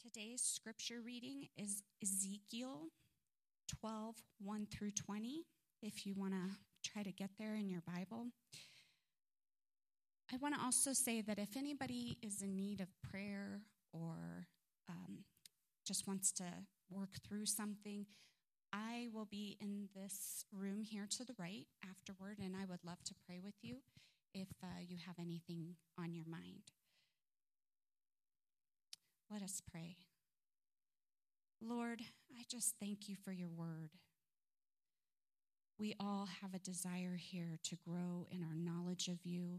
Today's scripture reading is Ezekiel 12, 1 through 20, if you want to try to get there in your Bible. I want to also say that if anybody is in need of prayer or just wants to work through something, I will be in this room here to the right afterward, and I would love to pray with you if you have anything on your mind. Let us pray. Lord, I just thank you for your word. We all have a desire here to grow in our knowledge of you.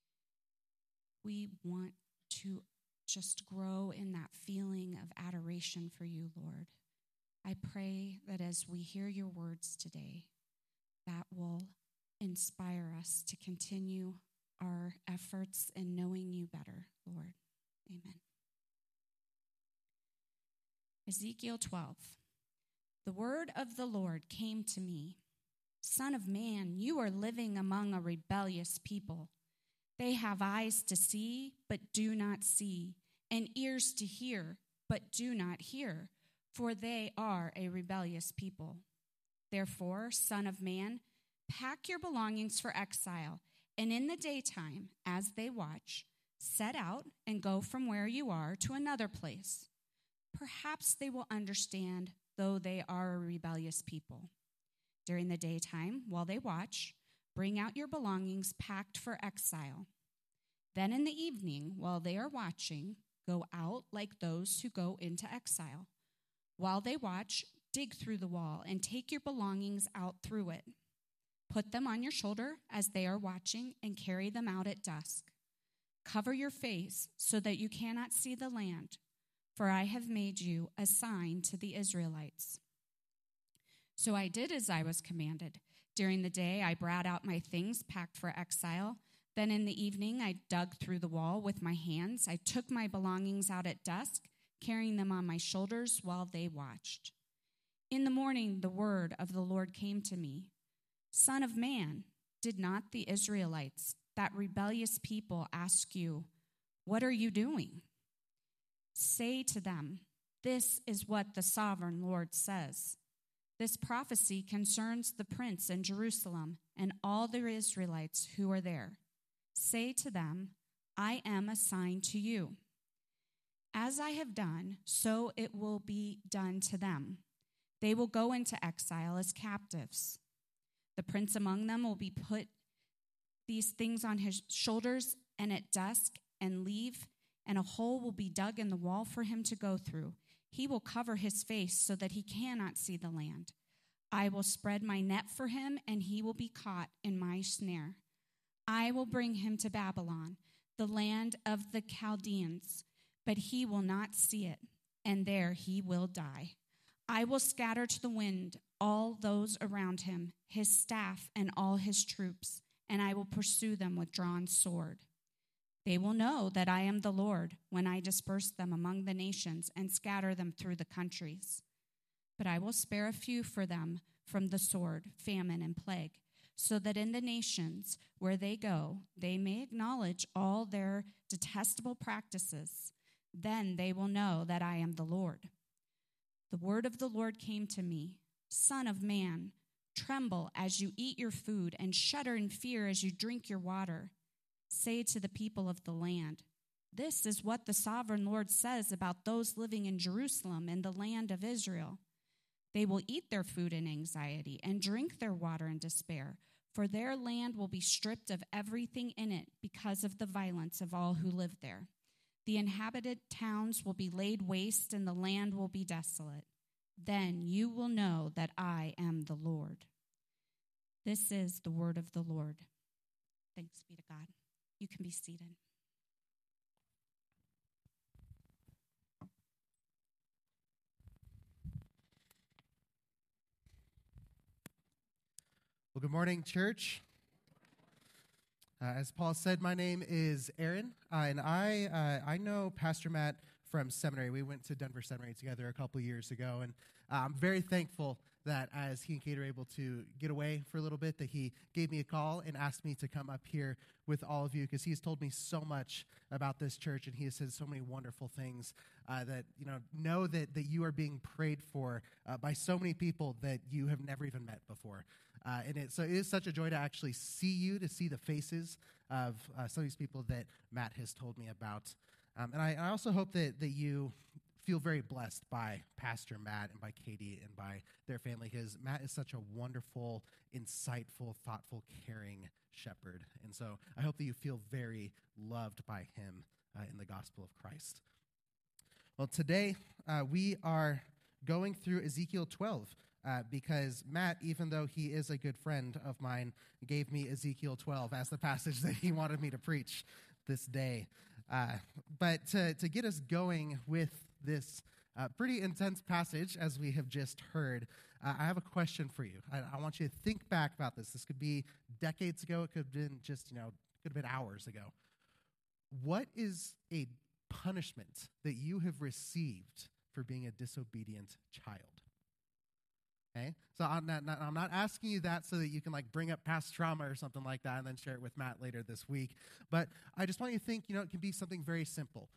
We want to just grow in that feeling of adoration for you, Lord. I pray that as we hear your words today, that will inspire us to continue our efforts in knowing you better, Lord. Amen. Ezekiel 12. The word of the Lord came to me. Son of man, you are living among a rebellious people. They have eyes to see, but do not see, and ears to hear, but do not hear, for they are a rebellious people. Therefore, son of man, pack your belongings for exile, and in the daytime, as they watch, set out and go from where you are to another place. Perhaps they will understand, though they are a rebellious people. During the daytime, while they watch, bring out your belongings packed for exile. Then in the evening, while they are watching, go out like those who go into exile. While they watch, dig through the wall and take your belongings out through it. Put them on your shoulder as they are watching and carry them out at dusk. Cover your face so that you cannot see the land, for I have made you a sign to the Israelites. So I did as I was commanded. During the day, I brought out my things packed for exile. Then in the evening, I dug through the wall with my hands. I took my belongings out at dusk, carrying them on my shoulders while they watched. In the morning, the word of the Lord came to me. Son of man, did not the Israelites, that rebellious people, ask you, what are you doing? Say to them, this is what the sovereign Lord says. This prophecy concerns the prince in Jerusalem and all the Israelites who are there. Say to them, I am a sign to you. As I have done, so it will be done to them. They will go into exile as captives. The prince among them will be put these things on his shoulders and at dusk and leave, and a hole will be dug in the wall for him to go through. He will cover his face so that he cannot see the land. I will spread my net for him, and he will be caught in my snare. I will bring him to Babylon, the land of the Chaldeans, but he will not see it, and there he will die. I will scatter to the wind all those around him, his staff and all his troops, and I will pursue them with drawn sword. They will know that I am the Lord when I disperse them among the nations and scatter them through the countries. But I will spare a few for them from the sword, famine, and plague, so that in the nations where they go, they may acknowledge all their detestable practices. Then they will know that I am the Lord. The word of the Lord came to me, Son of man, tremble as you eat your food and shudder in fear as you drink your water. Say to the people of the land, this is what the sovereign Lord says about those living in Jerusalem and the land of Israel. They will eat their food in anxiety and drink their water in despair, for their land will be stripped of everything in it because of the violence of all who live there. The inhabited towns will be laid waste and the land will be desolate. Then you will know that I am the Lord. This is the word of the Lord. Thanks be to God. You can be seated. Well, good morning, church. As Paul said, my name is Aaron, and I know Pastor Matt from seminary. We went to Denver Seminary together a couple years ago, and I'm very thankful that as he and Kate are able to get away for a little bit, that he gave me a call and asked me to come up here with all of you, because he's told me so much about this church, and he has said so many wonderful things that, know that you are being prayed for by so many people that you have never even met before. So it is such a joy to actually see you, to see the faces of some of these people that Matt has told me about. And I also hope that you feel very blessed by Pastor Matt and by Katie and by their family, because Matt is such a wonderful, insightful, thoughtful, caring shepherd. And so I hope that you feel very loved by him in the gospel of Christ. Well, today we are going through Ezekiel 12 because Matt, even though he is a good friend of mine, gave me Ezekiel 12 as the passage that he wanted me to preach this day. But to get us going with this pretty intense passage, as we have just heard, I have a question for you. I want you to think back about this. This could be decades ago. It could have been just, could have been hours ago. What is a punishment that you have received for being a disobedient child? Okay, so I'm not asking you that so that you can bring up past trauma or something like that and then share it with Matt later this week. But I just want you to think, it can be something very simple.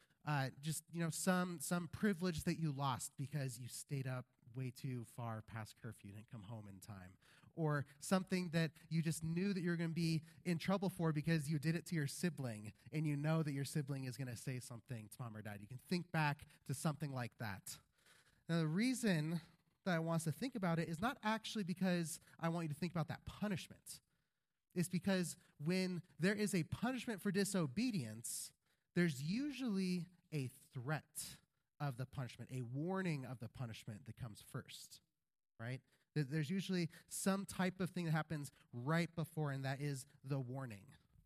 Some privilege that you lost because you stayed up way too far past curfew, didn't come home in time. Or something that you just knew that you were going to be in trouble for because you did it to your sibling, and you know that your sibling is going to say something to mom or dad. You can think back to something like that. Now, the reason that I want us to think about it is not actually because I want you to think about that punishment. It's because when there is a punishment for disobedience, there's usually a threat of the punishment, a warning of the punishment that comes first, right? There's usually some type of thing that happens right before, and that is the warning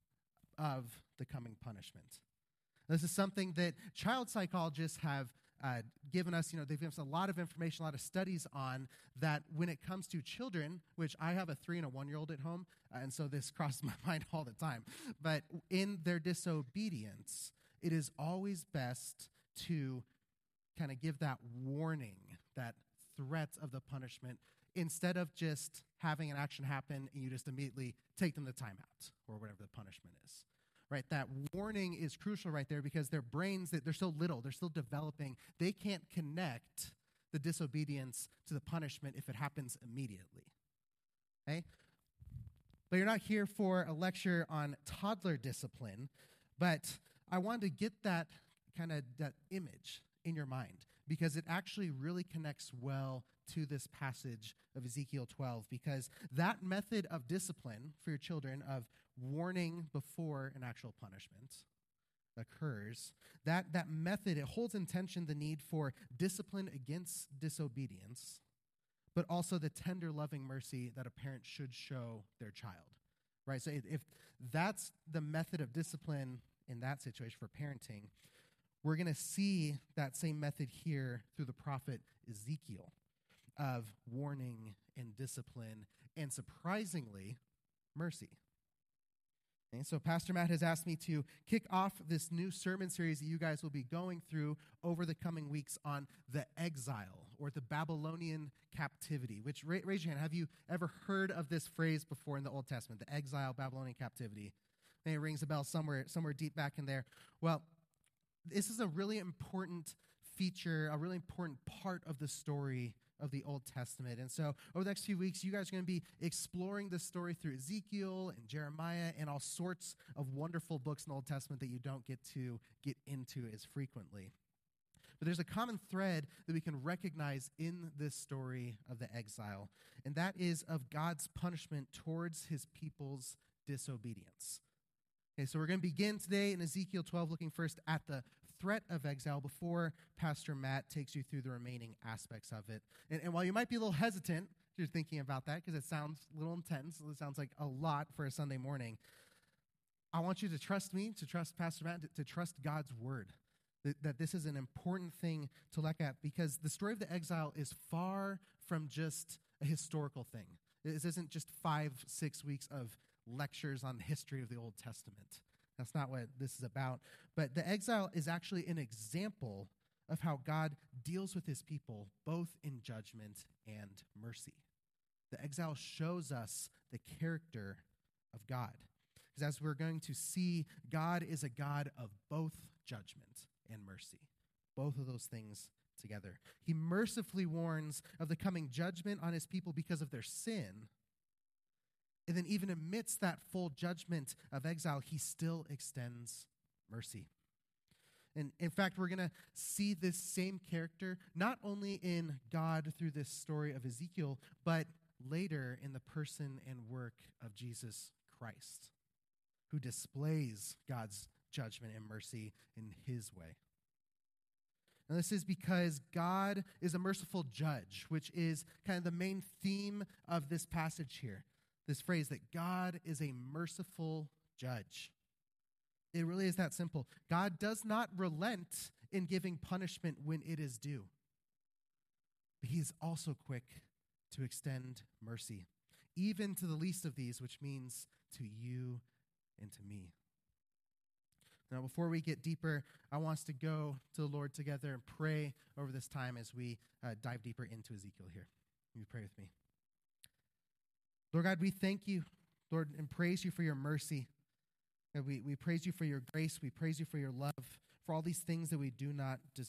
of the coming punishment. This is something that child psychologists have given us, they've given us a lot of information, a lot of studies on that when it comes to children, which I have a 3 and a 1-year-old at home, and so this crosses my mind all the time. But in their disobedience, it is always best to kind of give that warning, that threat of the punishment, instead of just having an action happen and you just immediately take them to timeout or whatever the punishment is. Right, that warning is crucial right there, because their brains, they're still little, they're still developing. They can't connect the disobedience to the punishment if it happens immediately. Okay? But you're not here for a lecture on toddler discipline, but I wanted to get that that image in your mind, because it actually really connects well to this passage of Ezekiel 12, because that method of discipline for your children, of warning before an actual punishment occurs, that method, it holds in tension the need for discipline against disobedience, but also the tender, loving mercy that a parent should show their child, right? So if that's the method of discipline in that situation for parenting, we're going to see that same method here through the prophet Ezekiel, of warning and discipline and, surprisingly, mercy. Okay, so Pastor Matt has asked me to kick off this new sermon series that you guys will be going through over the coming weeks on the exile, or the Babylonian captivity, which, raise your hand, have you ever heard of this phrase before in the Old Testament, the exile, Babylonian captivity? Maybe it rings a bell somewhere deep back in there. Well, this is a really important feature, a really important part of the story of the Old Testament. And so over the next few weeks, you guys are going to be exploring this story through Ezekiel and Jeremiah and all sorts of wonderful books in the Old Testament that you don't get to get into as frequently. But there's a common thread that we can recognize in this story of the exile, and that is of God's punishment towards his people's disobedience. Okay, so we're going to begin today in Ezekiel 12, looking first at the threat of exile before Pastor Matt takes you through the remaining aspects of it. And while you might be a little hesitant if you're thinking about that, because it sounds a little intense, it sounds like a lot for a Sunday morning, I want you to trust me, to trust Pastor Matt, to trust God's word, that this is an important thing to look at, because the story of the exile is far from just a historical thing. This isn't just 5-6 weeks of lectures on the history of the Old Testament. That's not what this is about. But the exile is actually an example of how God deals with his people, both in judgment and mercy. The exile shows us the character of God. Because as we're going to see, God is a God of both judgment and mercy, both of those things together. He mercifully warns of the coming judgment on his people because of their sin. And then even amidst that full judgment of exile, he still extends mercy. And in fact, we're going to see this same character not only in God through this story of Ezekiel, but later in the person and work of Jesus Christ, who displays God's judgment and mercy in his way. And this is because God is a merciful judge, which is kind of the main theme of this passage here. This phrase that God is a merciful judge. It really is that simple. God does not relent in giving punishment when it is due. But he is also quick to extend mercy, even to the least of these, which means to you and to me. Now, before we get deeper, I want us to go to the Lord together and pray over this time as we dive deeper into Ezekiel here. Will you pray with me? Lord God, we thank you, Lord, and praise you for your mercy. We praise you for your grace. We praise you for your love, for all these things that we do not deserve.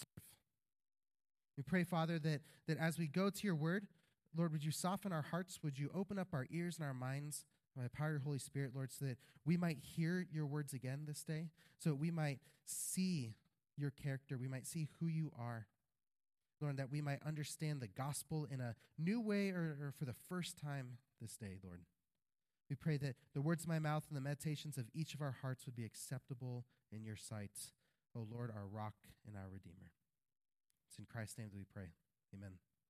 We pray, Father, that as we go to your word, Lord, would you soften our hearts? Would you open up our ears and our minds by the power of your Holy Spirit, Lord, so that we might hear your words again this day, so that we might see your character, we might see who you are, Lord, that we might understand the gospel in a new way or for the first time this day, Lord. We pray that the words of my mouth and the meditations of each of our hearts would be acceptable in your sight, O Lord, our rock and our redeemer. It's in Christ's name that we pray. Amen.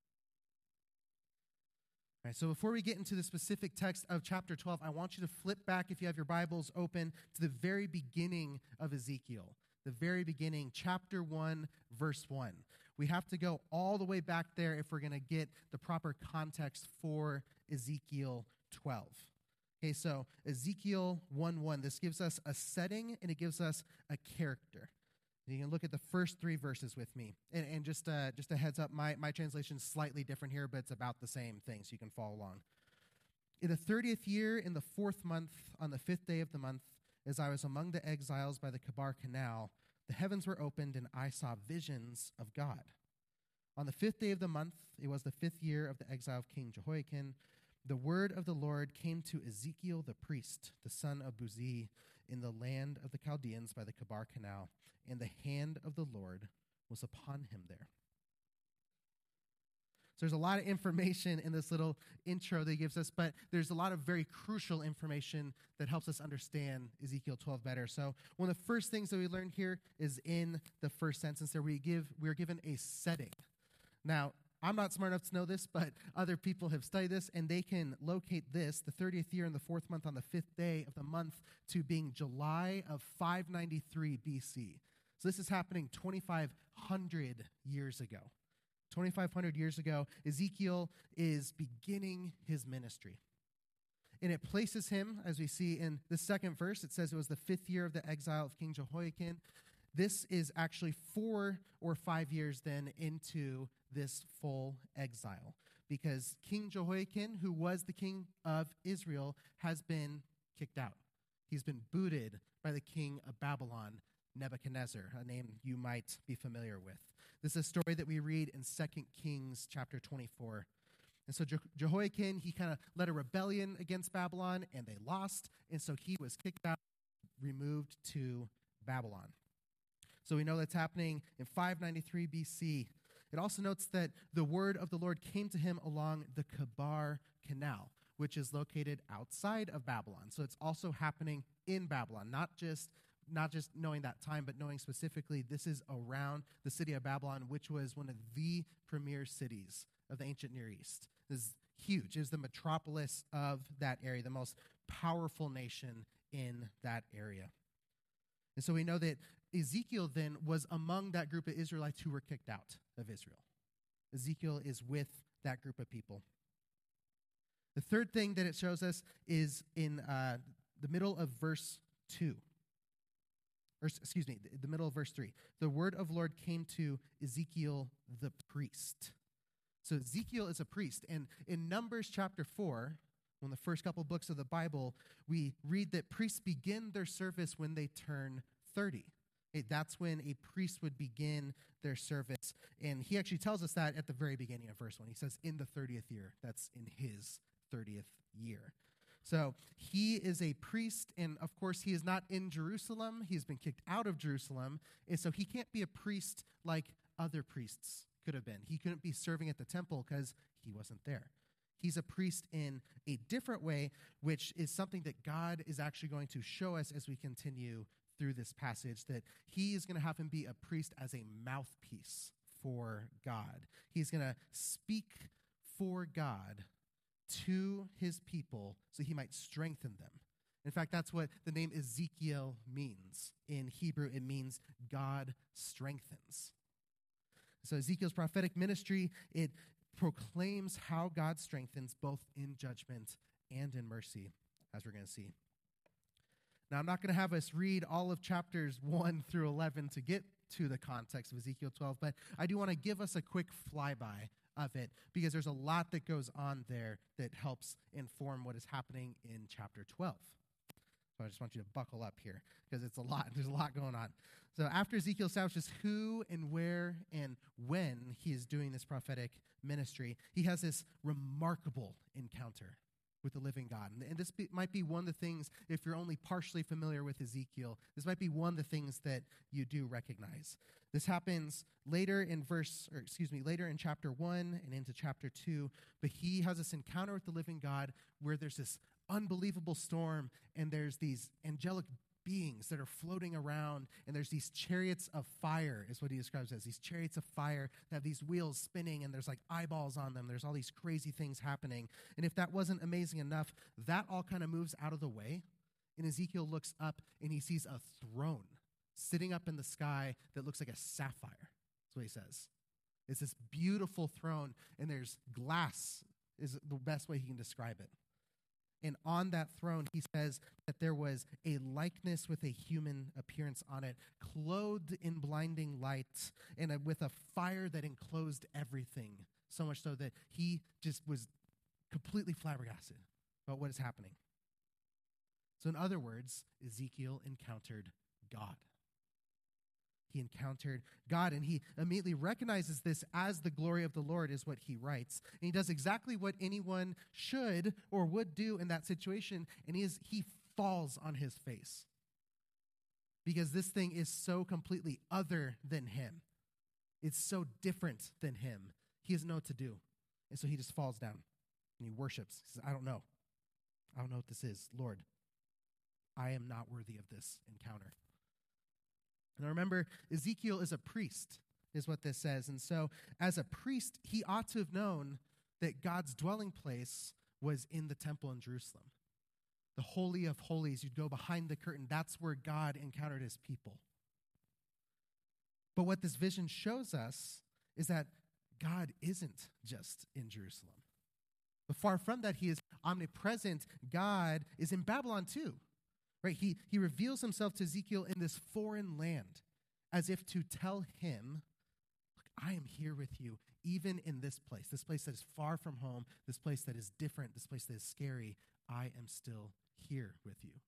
All right, so before we get into the specific text of chapter 12, I want you to flip back, if you have your Bibles open, to the very beginning of Ezekiel. The very beginning, chapter 1, verse 1. We have to go all the way back there if we're going to get the proper context for Ezekiel 12. Okay, so Ezekiel 1:1, this gives us a setting and it gives us a character. You can look at the first three verses with me. And just a heads up, my translation is slightly different here, but it's about the same thing, so you can follow along. In the 30th year, in the 4th month, on the 5th day of the month, as I was among the exiles by the Kebar Canal, the heavens were opened, and I saw visions of God. On the 5th day of the month, it was the 5th year of the exile of King Jehoiakim, the word of the Lord came to Ezekiel the priest, the son of Buzi, in the land of the Chaldeans by the Kebar Canal, and the hand of the Lord was upon him there. So there's a lot of information in this little intro that he gives us, but there's a lot of very crucial information that helps us understand Ezekiel 12 better. So one of the first things that we learned here is in the first sentence there, we're given a setting. Now, I'm not smart enough to know this, but other people have studied this, and they can locate this, the 30th year in the 4th month on the 5th day of the month, to being July of 593 BC. So this is happening 2,500 years ago. 2,500 years ago, Ezekiel is beginning his ministry. And it places him, as we see in the second verse, it says it was the 5th year of the exile of King Jehoiakim. This is actually 4 or 5 years then into this full exile, because King Jehoiakim, who was the king of Israel, has been kicked out. He's been booted by the king of Babylon, Nebuchadnezzar, a name you might be familiar with. This is a story that we read in 2 Kings chapter 24. And so Jehoiakim, he kind of led a rebellion against Babylon, and they lost, and so he was kicked out, removed to Babylon. So we know that's happening in 593 BC. It also notes that the word of the Lord came to him along the Kebar Canal, which is located outside of Babylon. So it's also happening in Babylon, not just knowing that time, but knowing specifically this is around the city of Babylon, which was one of the premier cities of the ancient Near East. This is huge. It is the metropolis of that area, the most powerful nation in that area. And so we know that Ezekiel then was among that group of Israelites who were kicked out of Israel. Ezekiel is with that group of people. The third thing that it shows us is in the middle of verse 2. the middle of verse 3. The word of Lord came to Ezekiel the priest. So Ezekiel is a priest. And in Numbers chapter 4, one of the first couple books of the Bible, we read that priests begin their service when they turn 30. That's when a priest would begin their service. And he actually tells us that at the very beginning of verse 1. He says, in the 30th year. That's in his 30th year. So he is a priest, and of course he is not in Jerusalem. He's been kicked out of Jerusalem, and so he can't be a priest like other priests could have been. He couldn't be serving at the temple because he wasn't there. He's a priest in a different way, which is something that God is actually going to show us as we continue through this passage, that he is going to have him be a priest as a mouthpiece for God. He's going to speak for God to his people so he might strengthen them. In fact, that's what the name Ezekiel means. In Hebrew, it means God strengthens. So Ezekiel's prophetic ministry, it proclaims how God strengthens both in judgment and in mercy, as we're going to see. Now, I'm not going to have us read all of chapters 1 through 11 to get to the context of Ezekiel 12, but I do want to give us a quick flyby of it, because there's a lot that goes on there that helps inform what is happening in chapter 12. So I just want you to buckle up here, because it's a lot. There's a lot going on. So after Ezekiel establishes who and where and when he is doing this prophetic ministry, he has this remarkable encounter with the living God. And this might be one of the things, if you're only partially familiar with Ezekiel, this might be one of the things that you do recognize. This happens later in chapter 1 and into chapter 2, but he has this encounter with the living God where there's this unbelievable storm, and there's these angelic beings that are floating around, and there's these chariots of fire, is what he describes as, these chariots of fire that have these wheels spinning, and there's like eyeballs on them. There's all these crazy things happening. And if that wasn't amazing enough, that all kind of moves out of the way, and Ezekiel looks up, and he sees a throne sitting up in the sky that looks like a sapphire. That's what he says. It's this beautiful throne, and there's glass is the best way he can describe it. And on that throne, he says that there was a likeness with a human appearance on it, clothed in blinding light, and with a fire that enclosed everything, so much so that he just was completely flabbergasted about what is happening. So in other words, Ezekiel encountered God. He encountered God, and he immediately recognizes this as the glory of the Lord, is what he writes. And he does exactly what anyone should or would do in that situation, and he falls on his face. Because this thing is so completely other than him. It's so different than him. He doesn't know what to do. And so he just falls down, and he worships. He says, I don't know what this is. Lord, I am not worthy of this encounter. Now remember, Ezekiel is a priest, is what this says. And so as a priest, he ought to have known that God's dwelling place was in the temple in Jerusalem. The Holy of Holies, you'd go behind the curtain. That's where God encountered his people. But what this vision shows us is that God isn't just in Jerusalem. But far from that, he is omnipresent. God is in Babylon too. Right? He reveals himself to Ezekiel in this foreign land as if to tell him, look, I am here with you, even in this place that is far from home, this place that is different, this place that is scary. I am still here with you.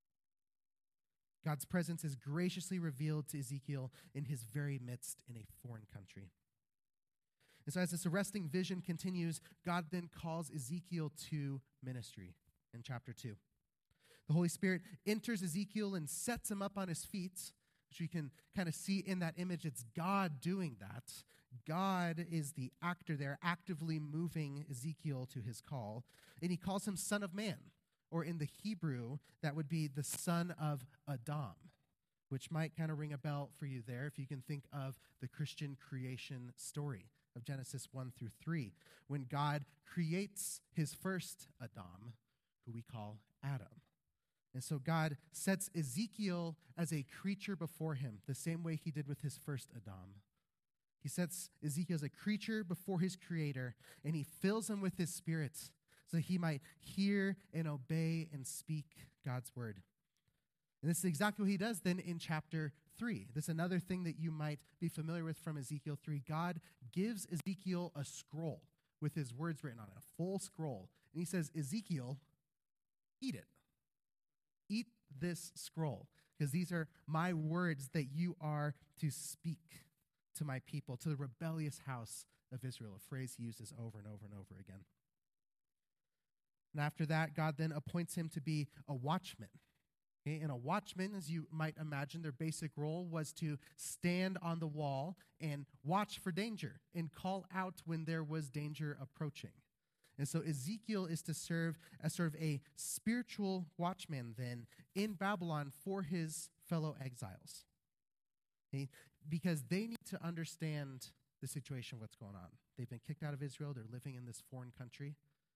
God's presence is graciously revealed to Ezekiel in his very midst in a foreign country. And so as this arresting vision continues, God then calls Ezekiel to ministry in chapter 2. The Holy Spirit enters Ezekiel and sets him up on his feet, which we can kind of see in that image. It's God doing that. God is the actor there, actively moving Ezekiel to his call. And he calls him Son of Man, or in the Hebrew, that would be the son of Adam, which might kind of ring a bell for you there if you can think of the Christian creation story of Genesis 1 through 3, when God creates his first Adam, who we call Adam. And so God sets Ezekiel as a creature before him, the same way he did with his first Adam. He sets Ezekiel as a creature before his creator, and he fills him with his spirit so he might hear and obey and speak God's word. And this is exactly what he does then in chapter 3. This is another thing that you might be familiar with from Ezekiel 3. God gives Ezekiel a scroll with his words written on it, a full scroll. And he says, Ezekiel, eat it. Eat this scroll, because these are my words that you are to speak to my people, to the rebellious house of Israel, a phrase he uses over and over and over again. And after that, God then appoints him to be a watchman. Okay? And a watchman, as you might imagine, their basic role was to stand on the wall and watch for danger and call out when there was danger approaching. And so Ezekiel is to serve as sort of a spiritual watchman then in Babylon for his fellow exiles. Okay? Because they need to understand the situation of what's going on. They've been kicked out of Israel. They're living in this foreign country.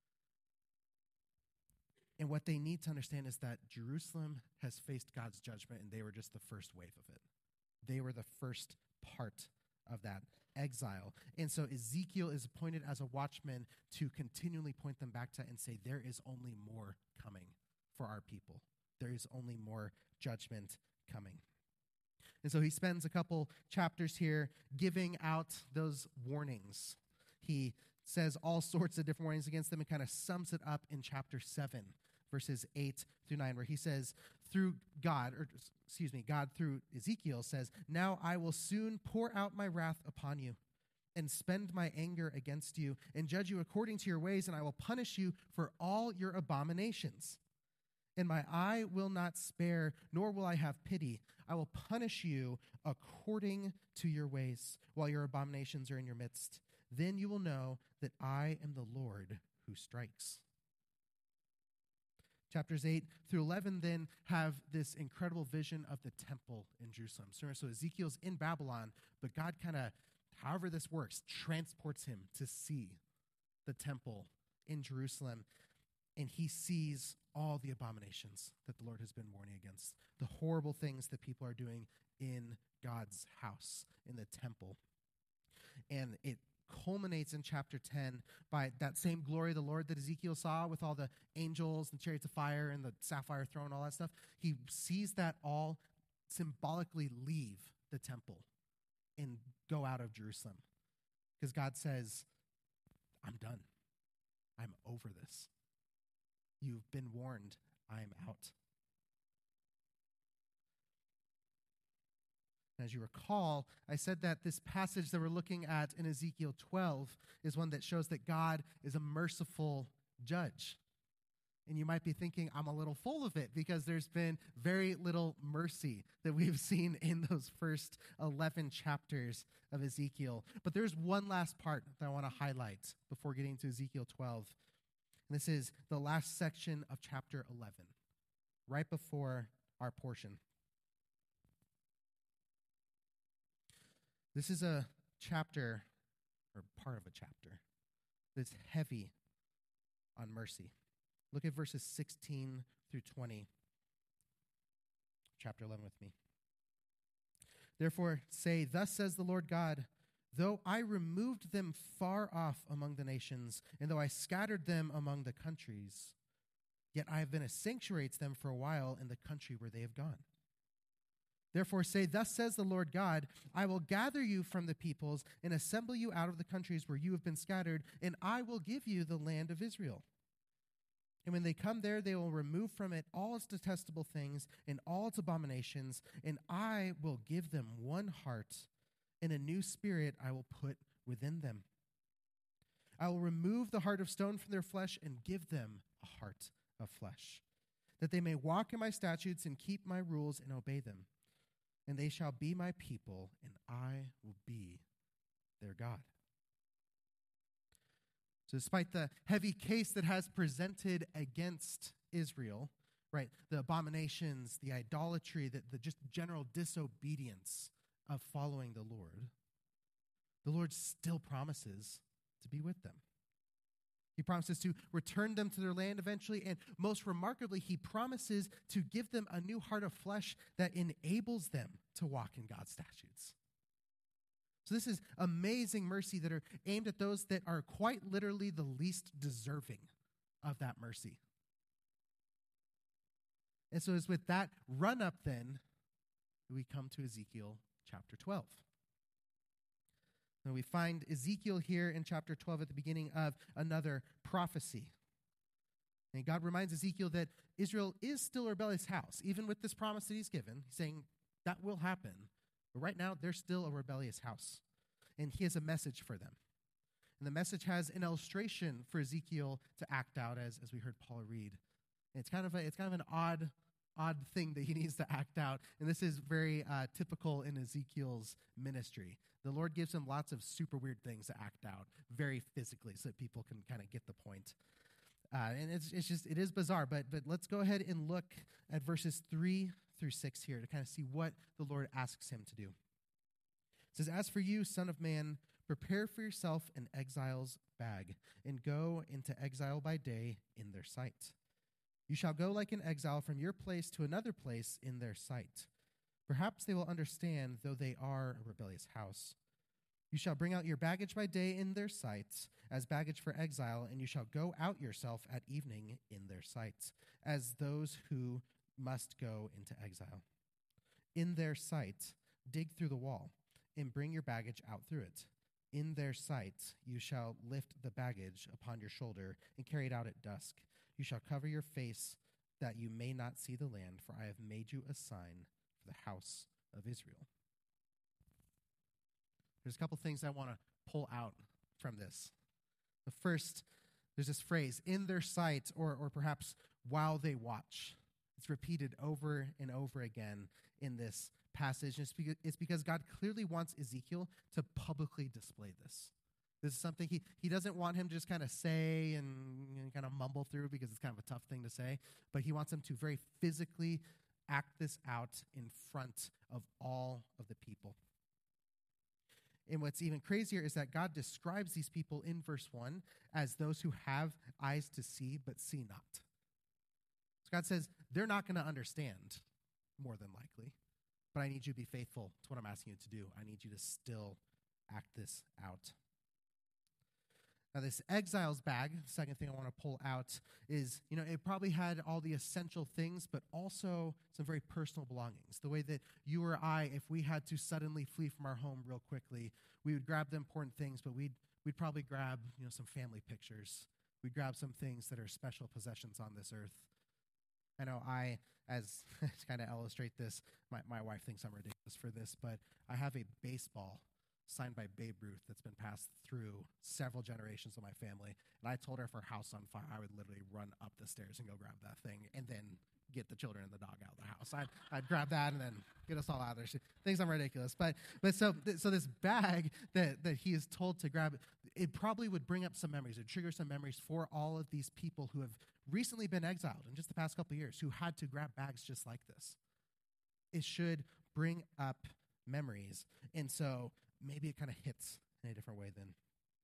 And what they need to understand is that Jerusalem has faced God's judgment, and they were just the first wave of it. They were the first part of that exile. And so Ezekiel is appointed as a watchman to continually point them back to and say, there is only more coming for our people. There is only more judgment coming. And so he spends a couple chapters here giving out those warnings. He says all sorts of different warnings against them and kind of sums it up in chapter 7, verses 8 through 9, where he says, God through Ezekiel says, now I will soon pour out my wrath upon you and spend my anger against you and judge you according to your ways, and I will punish you for all your abominations. And my eye will not spare, nor will I have pity. I will punish you according to your ways while your abominations are in your midst. Then you will know that I am the Lord who strikes. Chapters 8 through 11 then have this incredible vision of the temple in Jerusalem. So Ezekiel's in Babylon, but God kind of, however this works, transports him to see the temple in Jerusalem. And he sees all the abominations that the Lord has been warning against, the horrible things that people are doing in God's house, in the temple. And it culminates in chapter 10 by that same glory of the Lord that Ezekiel saw with all the angels and chariots of fire and the sapphire throne, all that stuff. He sees that all symbolically leave the temple and go out of Jerusalem. Because God says, I'm done. I'm over this. You've been warned. I'm out. As you recall, I said that this passage that we're looking at in Ezekiel 12 is one that shows that God is a merciful judge. And you might be thinking, I'm a little full of it because there's been very little mercy that we've seen in those first 11 chapters of Ezekiel. But there's one last part that I want to highlight before getting to Ezekiel 12. And this is the last section of chapter 11, right before our portion. This is a chapter, or part of a chapter, that's heavy on mercy. Look at verses 16 through 20, chapter 11 with me. Therefore say, thus says the Lord God, though I removed them far off among the nations, and though I scattered them among the countries, yet I have been a sanctuary to them for a while in the country where they have gone. Therefore say, thus says the Lord God, I will gather you from the peoples and assemble you out of the countries where you have been scattered, and I will give you the land of Israel. And when they come there, they will remove from it all its detestable things and all its abominations, and I will give them one heart, and a new spirit I will put within them. I will remove the heart of stone from their flesh and give them a heart of flesh, that they may walk in my statutes and keep my rules and obey them. And they shall be my people, and I will be their God. So despite the heavy case that has presented against Israel, right, the abominations, the idolatry, the just general disobedience of following the Lord still promises to be with them. He promises to return them to their land eventually, and most remarkably, he promises to give them a new heart of flesh that enables them to walk in God's statutes. So this is amazing mercy that are aimed at those that are quite literally the least deserving of that mercy. And so it's with that run-up then that we come to Ezekiel chapter 12. And we find Ezekiel here in chapter 12 at the beginning of another prophecy. And God reminds Ezekiel that Israel is still a rebellious house, even with this promise that he's given. He's saying that will happen. But right now, they're still a rebellious house. And he has a message for them. And the message has an illustration for Ezekiel to act out, as we heard Paula read. And it's kind of an odd thing that he needs to act out. And this is very typical in Ezekiel's ministry. The Lord gives him lots of super weird things to act out very physically so that people can kind of get the point. And it is bizarre, but let's go ahead and look at verses 3 through 6 here to kind of see what the Lord asks him to do. It says, "As for you, son of man, prepare for yourself an exile's bag, and go into exile by day in their sight. You shall go like an exile from your place to another place in their sight. Perhaps they will understand, though they are a rebellious house. You shall bring out your baggage by day in their sight, as baggage for exile, and you shall go out yourself at evening in their sight, as those who must go into exile. In their sight, dig through the wall, and bring your baggage out through it. In their sight, you shall lift the baggage upon your shoulder and carry it out at dusk. You shall cover your face, that you may not see the land, for I have made you a sign for the house of Israel." There's a couple things I want to pull out from this. The first, there's this phrase, "in their sight," or perhaps "while they watch." It's repeated over and over again in this passage. It's because God clearly wants Ezekiel to publicly display this. This is something he doesn't want him to just kind of say and kind of mumble through, because it's kind of a tough thing to say, but he wants him to very physically act this out in front of all of the people. And what's even crazier is that God describes these people in verse 1 as those who have eyes to see but see not. So God says, they're not going to understand, more than likely, but I need you to be faithful to what I'm asking you to do. I need you to still act this out. Now, this exile's bag, the second thing I want to pull out is, it probably had all the essential things, but also some very personal belongings. The way that you or I, if we had to suddenly flee from our home real quickly, we would grab the important things, but we'd probably grab, some family pictures. We'd grab some things that are special possessions on this earth. I know as to kind of illustrate this, my wife thinks I'm ridiculous for this, but I have a baseball signed by Babe Ruth that's been passed through several generations of my family. And I told her if her house on fire, I would literally run up the stairs and go grab that thing and then get the children and the dog out of the house. I'd grab that and then get us all out of there. She thinks I'm ridiculous. But so this bag that he is told to grab, it probably would bring up some memories. It would trigger some memories for all of these people who have recently been exiled in just the past couple of years, who had to grab bags just like this. It should bring up memories. And so maybe it kind of hits in a different way then.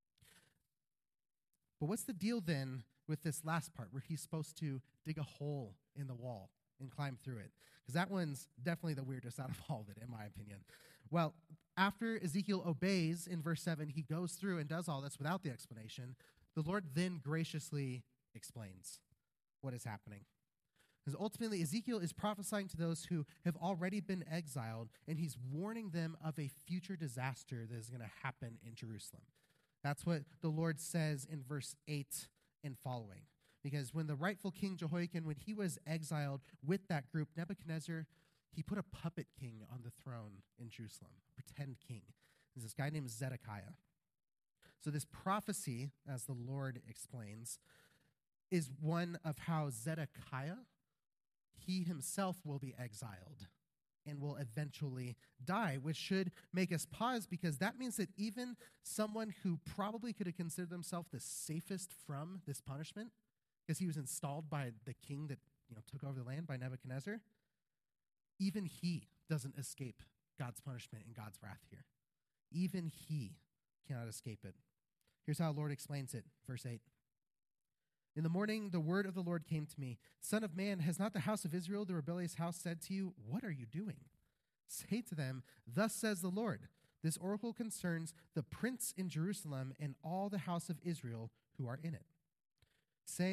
But what's the deal then with this last part where he's supposed to dig a hole in the wall and climb through it? Because that one's definitely the weirdest out of all of it, in my opinion. Well, after Ezekiel obeys in verse 7, he goes through and does all this without the explanation. The Lord then graciously explains what is happening. Because ultimately, Ezekiel is prophesying to those who have already been exiled, and he's warning them of a future disaster that is going to happen in Jerusalem. That's what the Lord says in verse 8 and following. Because when the rightful king Jehoiakim, when he was exiled with that group, Nebuchadnezzar, he put a puppet king on the throne in Jerusalem, a pretend king. There's this guy named Zedekiah. So this prophecy, as the Lord explains, is one of how Zedekiah, he himself will be exiled and will eventually die, which should make us pause, because that means that even someone who probably could have considered themselves the safest from this punishment, because he was installed by the king that took over the land, by Nebuchadnezzar, even he doesn't escape God's punishment and God's wrath here. Even he cannot escape it. Here's how the Lord explains it, verse 8. "In the morning, the word of the Lord came to me. Son of man, has not the house of Israel, the rebellious house, said to you, what are you doing? Say to them, thus says the Lord, this oracle concerns the prince in Jerusalem and all the house of Israel who are in it. Say,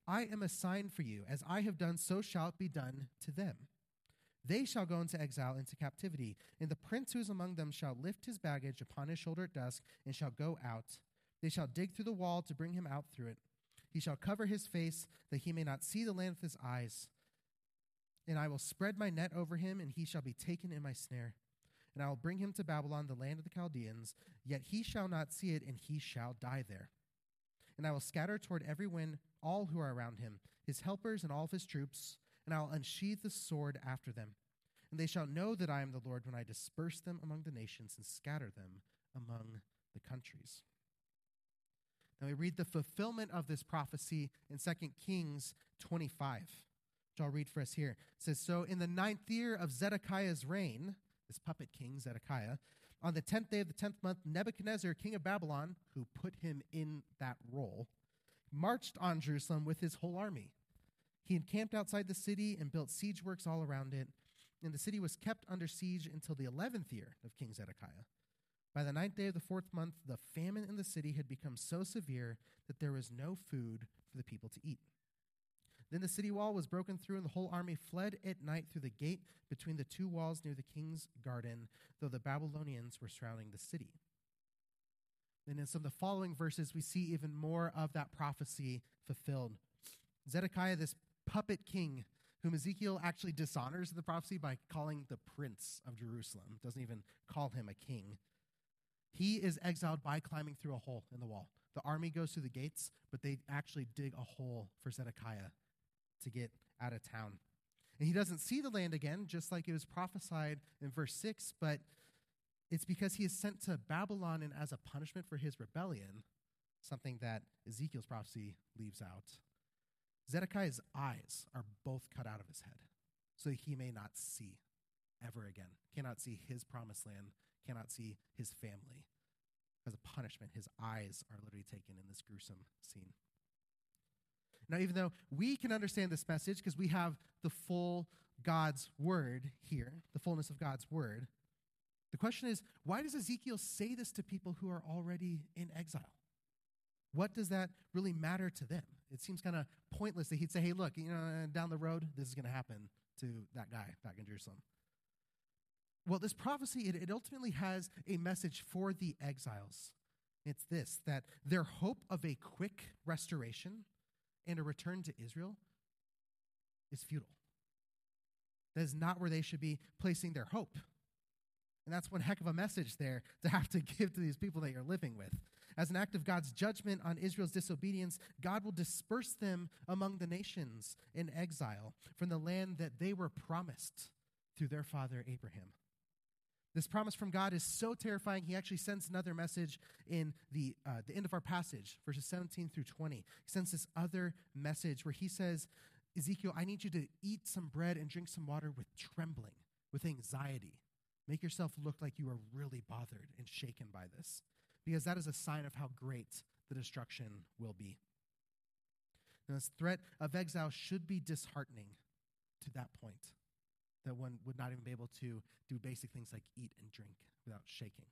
I am a sign for you. As I have done, so shall it be done to them. They shall go into exile, into captivity, and the prince who is among them shall lift his baggage upon his shoulder at dusk, and shall go out. They shall dig through the wall to bring him out through it. He shall cover his face, that he may not see the land with his eyes. And I will spread my net over him, and he shall be taken in my snare. And I will bring him to Babylon, the land of the Chaldeans, yet he shall not see it, and he shall die there. And I will scatter toward every wind all who are around him, his helpers and all of his troops, and I will unsheathe the sword after them. And they shall know that I am the Lord when I disperse them among the nations and scatter them among the countries. Now we read the fulfillment of this prophecy in 2 Kings 25, which I'll read for us here. It says, so in the 9th year of Zedekiah's reign, this puppet king Zedekiah, on the 10th day of the 10th month, Nebuchadnezzar, king of Babylon, who put him in that role, marched on Jerusalem with his whole army. He encamped outside the city and built siege works all around it, and the city was kept under siege until the 11th year of King Zedekiah. By the 9th day of the 4th month, the famine in the city had become so severe that there was no food for the people to eat. Then the city wall was broken through, and the whole army fled at night through the gate between the two walls near the king's garden, though the Babylonians were surrounding the city. And in some of the following verses, we see even more of that prophecy fulfilled. Zedekiah, this puppet king, whom Ezekiel actually dishonors in the prophecy by calling the prince of Jerusalem, doesn't even call him a king. He is exiled by climbing through a hole in the wall. The army goes through the gates, but they actually dig a hole for Zedekiah to get out of town. And he doesn't see the land again, just like it was prophesied in verse 6, but it's because he is sent to Babylon, and as a punishment for his rebellion, something that Ezekiel's prophecy leaves out, Zedekiah's eyes are both cut out of his head, so that he may not see ever again, cannot see his promised land, cannot see his family. As a punishment, his eyes are literally taken in this gruesome scene. Now, even though we can understand this message because we have the full God's word here, the fullness of God's word, the question is, why does Ezekiel say this to people who are already in exile? What does that really matter to them? It seems kind of pointless that he'd say, hey, look, down the road, this is going to happen to that guy back in Jerusalem. Well, this prophecy, it ultimately has a message for the exiles. It's this, that their hope of a quick restoration and a return to Israel is futile. That is not where they should be placing their hope. And that's one heck of a message there to have to give to these people that you're living with. As an act of God's judgment on Israel's disobedience, God will disperse them among the nations in exile from the land that they were promised through their father Abraham. This promise from God is so terrifying, he actually sends another message in the end of our passage, verses 17 through 20. He sends this other message where he says, Ezekiel, I need you to eat some bread and drink some water with trembling, with anxiety. Make yourself look like you are really bothered and shaken by this, because that is a sign of how great the destruction will be. Now, this threat of exile should be disheartening to that point, that one would not even be able to do basic things like eat and drink without shaking.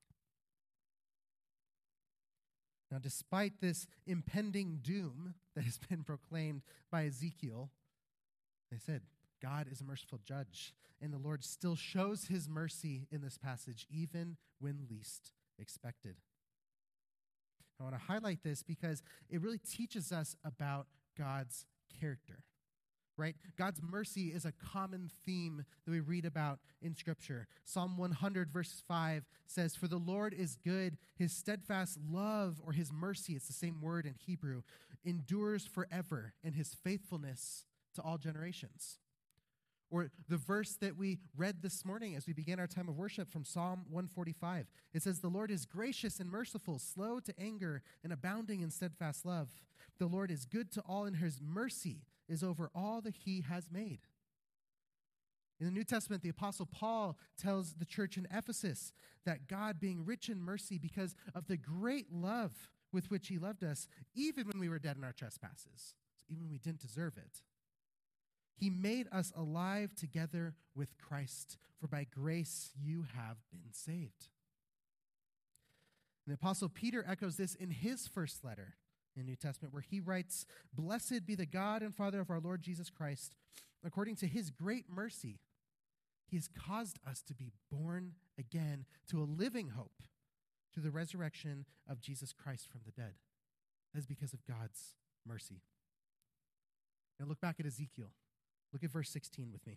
Now, despite this impending doom that has been proclaimed by Ezekiel, they said, God is a merciful judge, and the Lord still shows his mercy in this passage, even when least expected. I want to highlight this because it really teaches us about God's character, right? God's mercy is a common theme that we read about in Scripture. Psalm 100, verse 5 says, for the Lord is good, his steadfast love, or his mercy, it's the same word in Hebrew, endures forever, and his faithfulness to all generations. Or the verse that we read this morning as we began our time of worship from Psalm 145. It says, the Lord is gracious and merciful, slow to anger, and abounding in steadfast love. The Lord is good to all, and his mercy is over all that he has made. In the New Testament, the Apostle Paul tells the church in Ephesus that God, being rich in mercy because of the great love with which he loved us, even when we were dead in our trespasses, even when we didn't deserve it, he made us alive together with Christ, for by grace you have been saved. And the Apostle Peter echoes this in his first letter, in the New Testament, where he writes, "Blessed be the God and Father of our Lord Jesus Christ. According to his great mercy, he has caused us to be born again to a living hope through the resurrection of Jesus Christ from the dead." That is because of God's mercy. Now look back at Ezekiel. Look at verse 16 with me.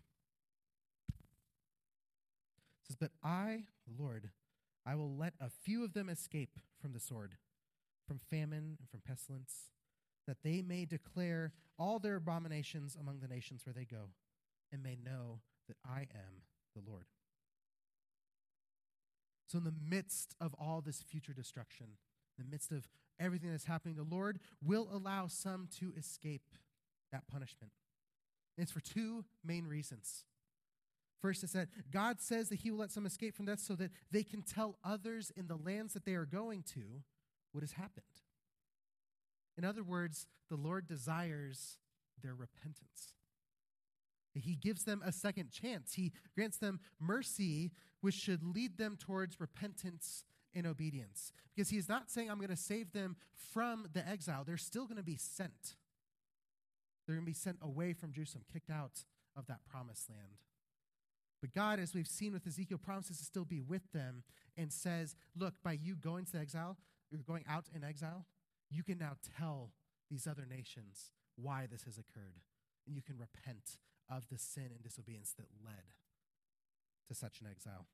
It says, "But I, the Lord, I will let a few of them escape from the sword, from famine and from pestilence, that they may declare all their abominations among the nations where they go, and may know that I am the Lord." So in the midst of all this future destruction, in the midst of everything that's happening, the Lord will allow some to escape that punishment. And it's for two main reasons. First is that God says that he will let some escape from death so that they can tell others in the lands that they are going to what has happened. In other words, the Lord desires their repentance. He gives them a second chance. He grants them mercy, which should lead them towards repentance and obedience. Because he is not saying, "I'm going to save them from the exile." They're still going to be sent. They're going to be sent away from Jerusalem, kicked out of that promised land. But God, as we've seen with Ezekiel, promises to still be with them and says, look, by you going to exile, you're going out in exile, you can now tell these other nations why this has occurred. And you can repent of the sin and disobedience that led to such an exile.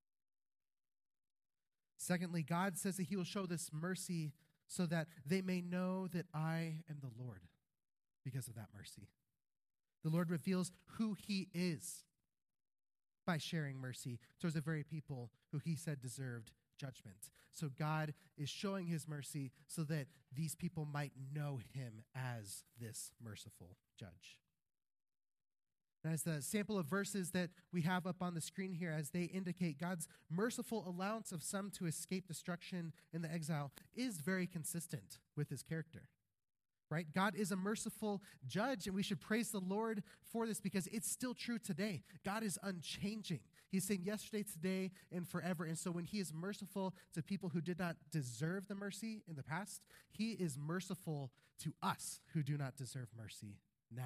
Secondly, God says that he will show this mercy so that they may know that I am the Lord because of that mercy. The Lord reveals who he is by sharing mercy towards the very people who he said deserved judgment. So God is showing his mercy so that these people might know him as this merciful judge. And as the sample of verses that we have up on the screen here, as they indicate, God's merciful allowance of some to escape destruction in the exile is very consistent with his character. Right? God is a merciful judge, and we should praise the Lord for this because it's still true today. God is unchanging. He's saying yesterday, today, and forever. And so when he is merciful to people who did not deserve the mercy in the past, he is merciful to us who do not deserve mercy now.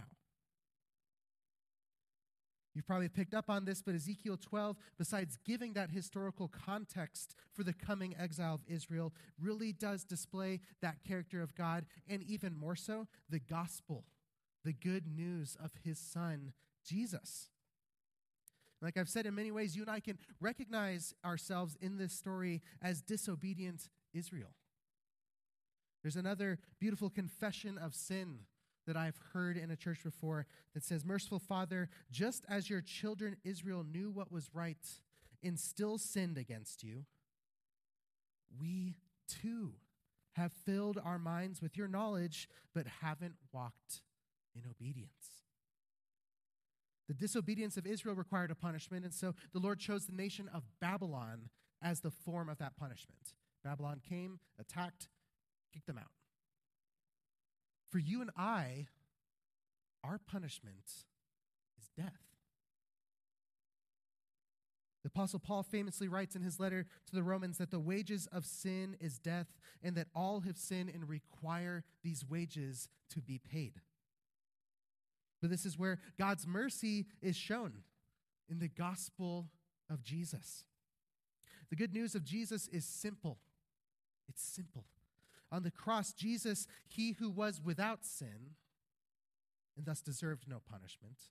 You've probably picked up on this, but Ezekiel 12, besides giving that historical context for the coming exile of Israel, really does display that character of God, and even more so, the gospel, the good news of his son, Jesus. Like I've said, in many ways, you and I can recognize ourselves in this story as disobedient Israel. There's another beautiful confession of sin that I've heard in a church before that says, "Merciful Father, just as your children Israel knew what was right and still sinned against you, we too have filled our minds with your knowledge, but haven't walked in obedience." The disobedience of Israel required a punishment, and so the Lord chose the nation of Babylon as the form of that punishment. Babylon came, attacked, kicked them out. For you and I, our punishment is death. The Apostle Paul famously writes in his letter to the Romans that the wages of sin is death, and that all have sinned and require these wages to be paid. But this is where God's mercy is shown in the gospel of Jesus. The good news of Jesus is simple. It's simple. On the cross, Jesus, he who was without sin and thus deserved no punishment,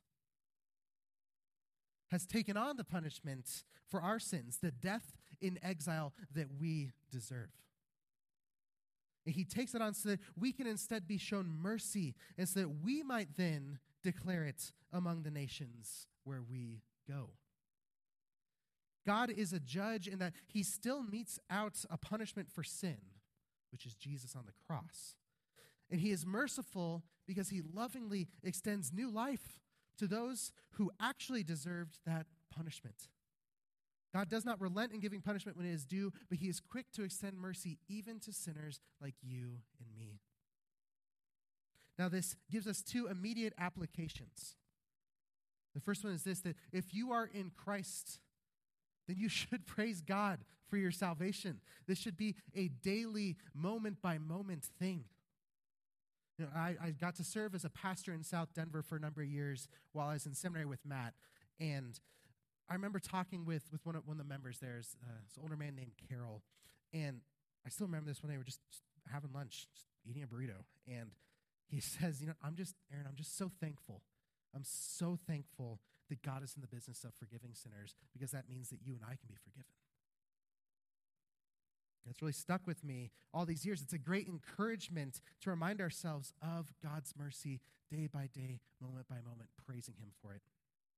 has taken on the punishment for our sins, the death in exile that we deserve. And he takes it on so that we can instead be shown mercy, and so that we might then declare it among the nations where we go. God is a judge in that he still metes out a punishment for sin, which is Jesus on the cross. And he is merciful because he lovingly extends new life to those who actually deserved that punishment. God does not relent in giving punishment when it is due, but he is quick to extend mercy even to sinners like you and me. Now, this gives us two immediate applications. The first one is this, that if you are in Christ, then you should praise God for your salvation. This should be a daily, moment-by-moment thing. I got to serve as a pastor in South Denver for a number of years while I was in seminary with Matt. And I remember talking with one of the members there, this older man named Carol. And I still remember this one day, we were just having lunch, just eating a burrito. And he says, Aaron, I'm just so thankful. I'm so thankful that God is in the business of forgiving sinners, because that means that you and I can be forgiven. It's really stuck with me all these years. It's a great encouragement to remind ourselves of God's mercy day by day, moment by moment, praising him for it.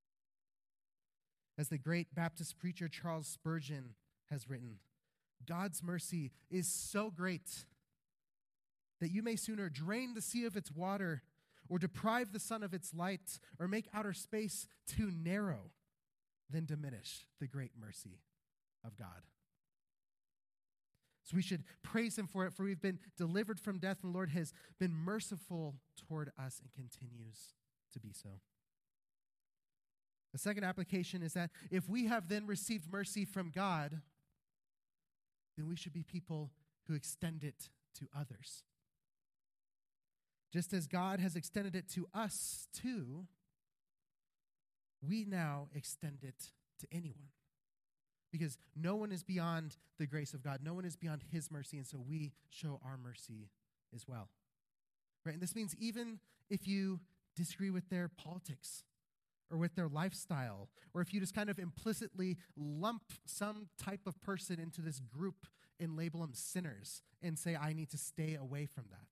As the great Baptist preacher Charles Spurgeon has written, God's mercy is so great that you may sooner drain the sea of its water, or deprive the sun of its light, or make outer space too narrow, than diminish the great mercy of God. So we should praise him for it, for we've been delivered from death, and the Lord has been merciful toward us and continues to be so. The second application is that if we have then received mercy from God, then we should be people who extend it to others. Just as God has extended it to us too, we now extend it to anyone. Because no one is beyond the grace of God. No one is beyond his mercy, and so we show our mercy as well. Right? And this means even if you disagree with their politics or with their lifestyle, or if you just kind of implicitly lump some type of person into this group and label them sinners and say, I need to stay away from that,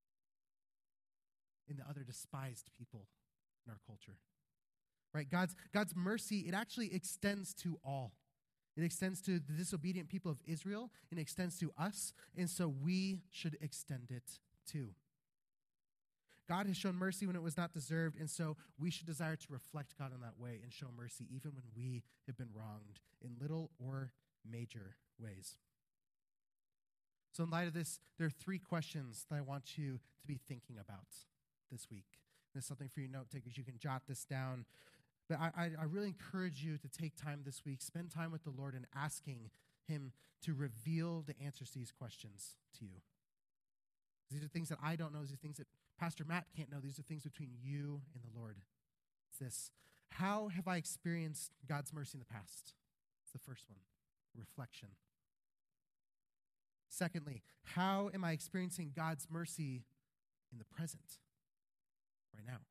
and the other despised people in our culture. Right? God's mercy, it actually extends to all. It extends to the disobedient people of Israel, and it extends to us, and so we should extend it too. God has shown mercy when it was not deserved, and so we should desire to reflect God in that way and show mercy even when we have been wronged in little or major ways. So in light of this, there are 3 questions that I want you to be thinking about this week. There's something for you note takers. You can jot this down. But I really encourage you to take time this week, spend time with the Lord and asking him to reveal the answers to these questions to you. These are things that I don't know. These are things that Pastor Matt can't know. These are things between you and the Lord. It's this: how have I experienced God's mercy in the past? It's the first one, reflection. Secondly, how am I experiencing God's mercy in the present, right now?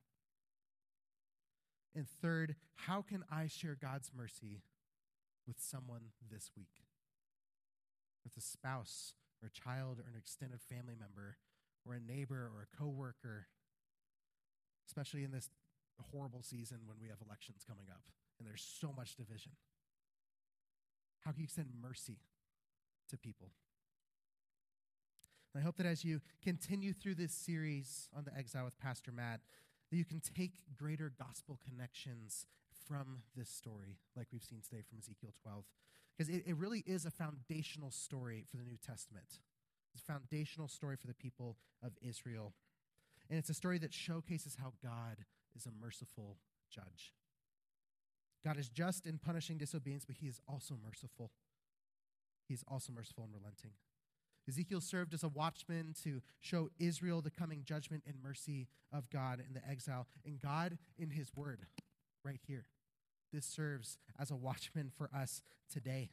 And third, how can I share God's mercy with someone this week? With a spouse or a child or an extended family member or a neighbor or a coworker, especially in this horrible season when we have elections coming up and there's so much division. How can you extend mercy to people? And I hope that as you continue through this series on the exile with Pastor Matt, that you can take greater gospel connections from this story, like we've seen today from Ezekiel 12. Because it really is a foundational story for the New Testament. It's a foundational story for the people of Israel. And it's a story that showcases how God is a merciful judge. God is just in punishing disobedience, but he is also merciful. He is also merciful and relenting. Ezekiel served as a watchman to show Israel the coming judgment and mercy of God in the exile. And God, in his word, right here, this serves as a watchman for us today.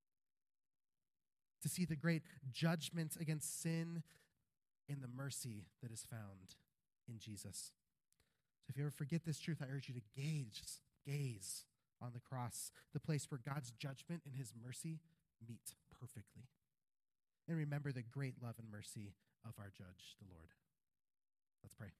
To see the great judgment against sin and the mercy that is found in Jesus. So if you ever forget this truth, I urge you to gaze on the cross, the place where God's judgment and his mercy meet perfectly. And remember the great love and mercy of our judge, the Lord. Let's pray.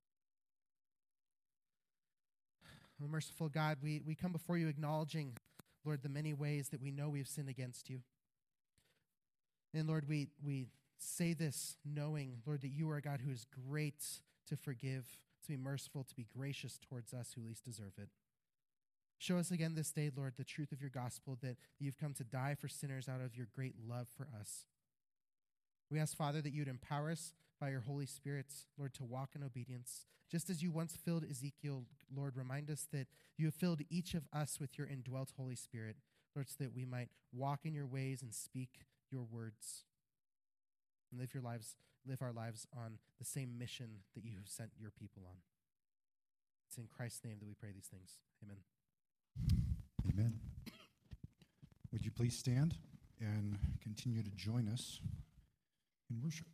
Oh, merciful God, we come before you acknowledging, Lord, the many ways that we know we've sinned against you. And Lord, we say this knowing, Lord, that you are a God who is great to forgive, to be merciful, to be gracious towards us who least deserve it. Show us again this day, Lord, the truth of your gospel, that you've come to die for sinners out of your great love for us. We ask, Father, that you'd empower us by your Holy Spirit, Lord, to walk in obedience. Just as you once filled Ezekiel, Lord, remind us that you have filled each of us with your indwelt Holy Spirit, Lord, so that we might walk in your ways and speak your words and live your lives live our lives on the same mission that you have sent your people on. It's in Christ's name that we pray these things. Amen. Amen. Would you please stand and continue to join us in worship?